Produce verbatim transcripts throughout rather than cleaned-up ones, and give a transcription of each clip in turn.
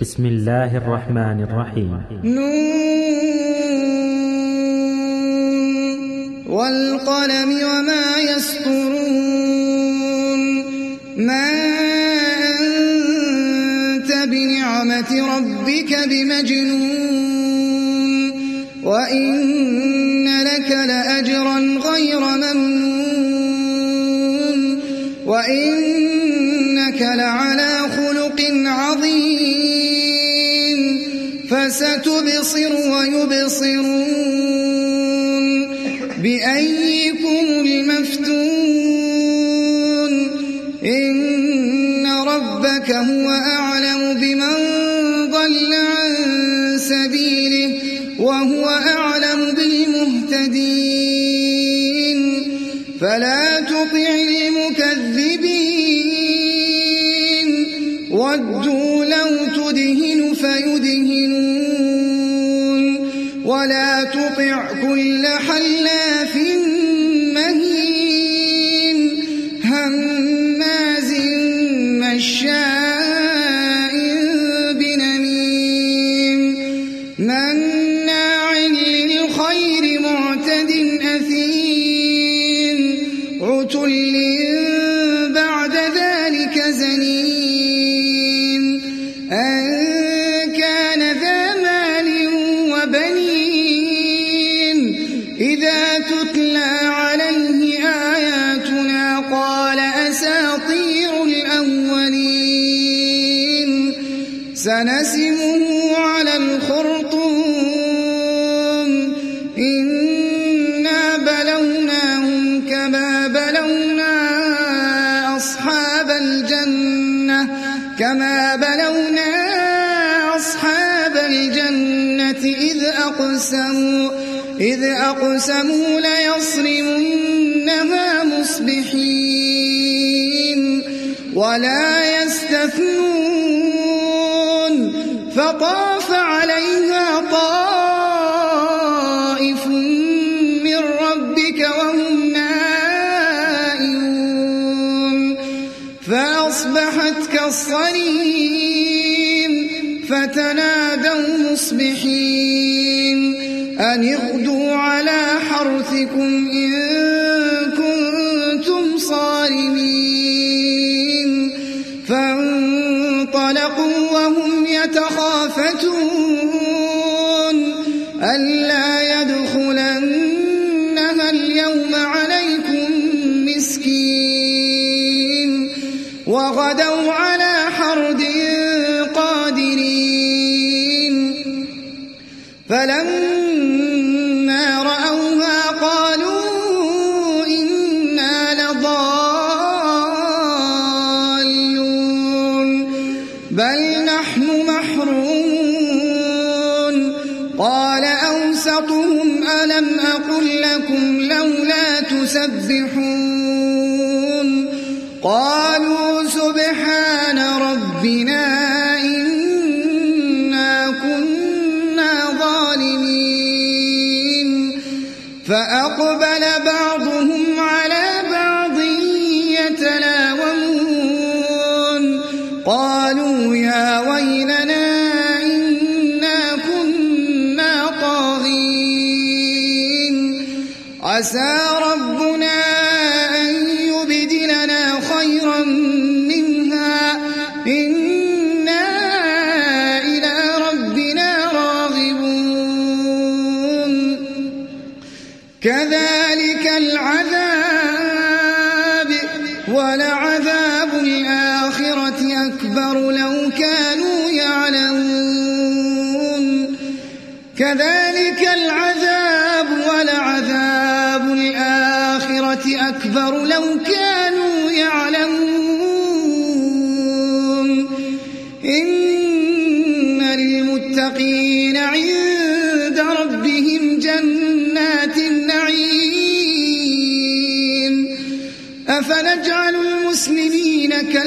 بسم الله الرحمن الرحيم. نون والقلم وما يسطرون. ما أنت بنعمة ربك بمجنون وإن لك لأجرا غير ممنون وإنك لعلى خلق عظيم فستبصر ويبصرون بأيكم المفتون إن ربك هو أعلم بمن ضل عن سبيله وهو أعلم بالمهتدين فلا تطع المكذبين ودوا لو تدهن فيدهنون ولا تطع كل حلاف مهين هماز مشاء بنميم مناع للخير معتد أثيم عتل بعد ذلك زنيم أن كان ذا مال وبنين إذا تتلى عليه آياتنا قال أساطير الأولين سنسمه على الخرطوم إنا بلوناهم كما بلونا أصحاب الجنة كما بلونا أصحاب الجنة إذ أقسموا إذ أقسموا ليصرمنها مصبحين ولا يستثنون فطاف عليها طائف من ربك وهم نائمون فأصبحت كالصريم فتنادوا مصبحين أن اغدوا على حرثكم إن كنتم صارمين فانطلقوا وهم يتخافتون ألا يدخلنها اليوم عليكم مسكين وغدوا على حرد قادرين فلما رأوها قالوا إنا لضالون بل نحن محرومون قال أوسطهم ألم أقل لكم لولا تسبحون قالوا سبحان ربنا إنا كنا ظالمين فأقبل بعضهم على بعض يتلاومون قالوا يا ويلنا إنا كنا طاغين عسى ربنا أن يبدلنا خيرا منها إنا إلى ربنا راغبون كذلك العذاب ولعذاب الآخرة أكبر لو كانوا يعلمون كذلك العذاب ولعذاب الآخرة أكبر لو كانوا يعلمون إن للمتقين عند ربهم جنات النعيم أفنجعل المسلمين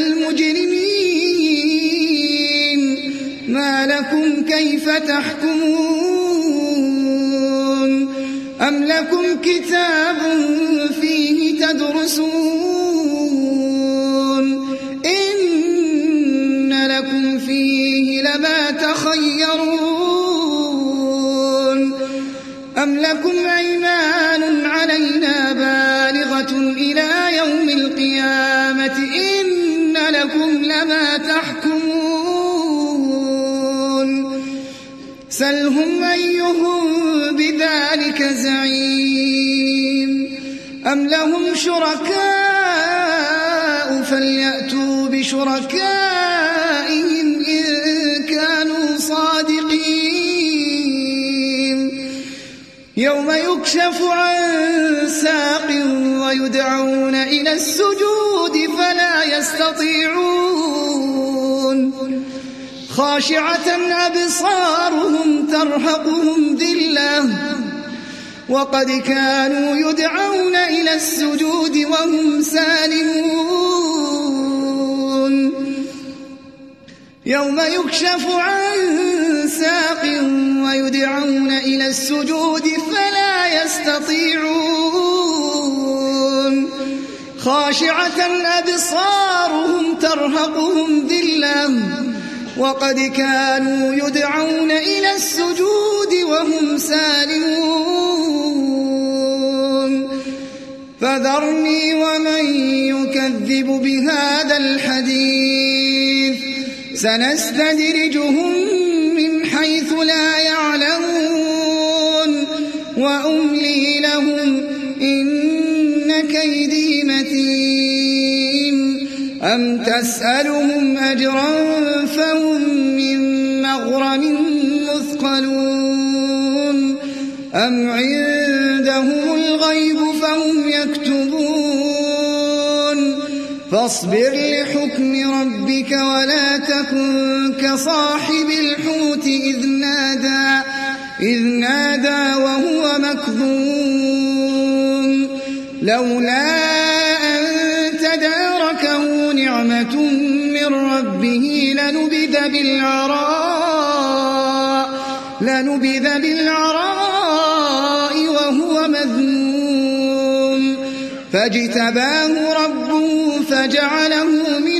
كالمجرمين ما لكم كيف تحكمون أم لكم كتاب فيه تدرسون إن لكم فيه لما يتطيرون أم لكم أيمان علينا بالغة إلى يوم القيامة إن لكم لما تحكمون سلهم أيهم بذلك زعيم أم لهم شركاء فليأتوا بشركائهم إن كانوا صادقين يوم يكشف عن ساق ويدعون إلى السجود فلا يستطيعون خاشعة أبصارهم ترهقهم ذلة وقد كانوا يدعون إلى السجود وهم سالمون يوم يكشف عن ساق ويدعون إلى السجود فلا يستطيعون خاشعة أبصارهم ترهقهم ذلة وقد كانوا يدعون إلى السجود وهم سالمون فذرني ومن يكذب بهذا الحديث سنستدرجهم من حيث لا يعلمون وأملي لهم إن كيدي متين أم تسألهم أجرا فهم من مغرم مثقلون أم عندهم الغيب فهم يكتبون فاصبر لحكم ربك ولا تكن كصاحب الحوت إذ نادى إذ نادى وهو مكظوم لولا أن تداركه نعمة من ربه لنبذ بالعراء لنبذ بالعراء وهو مذموم فاجتباه ربه فجعله من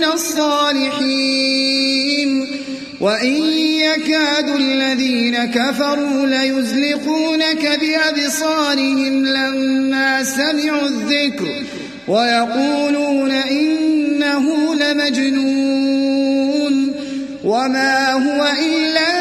الصالحين وإن يكاد الذين كفروا ليزلقونك بأبصارهم لما سمعوا الذكر ويقولون إنه لمجنون وما هو إلا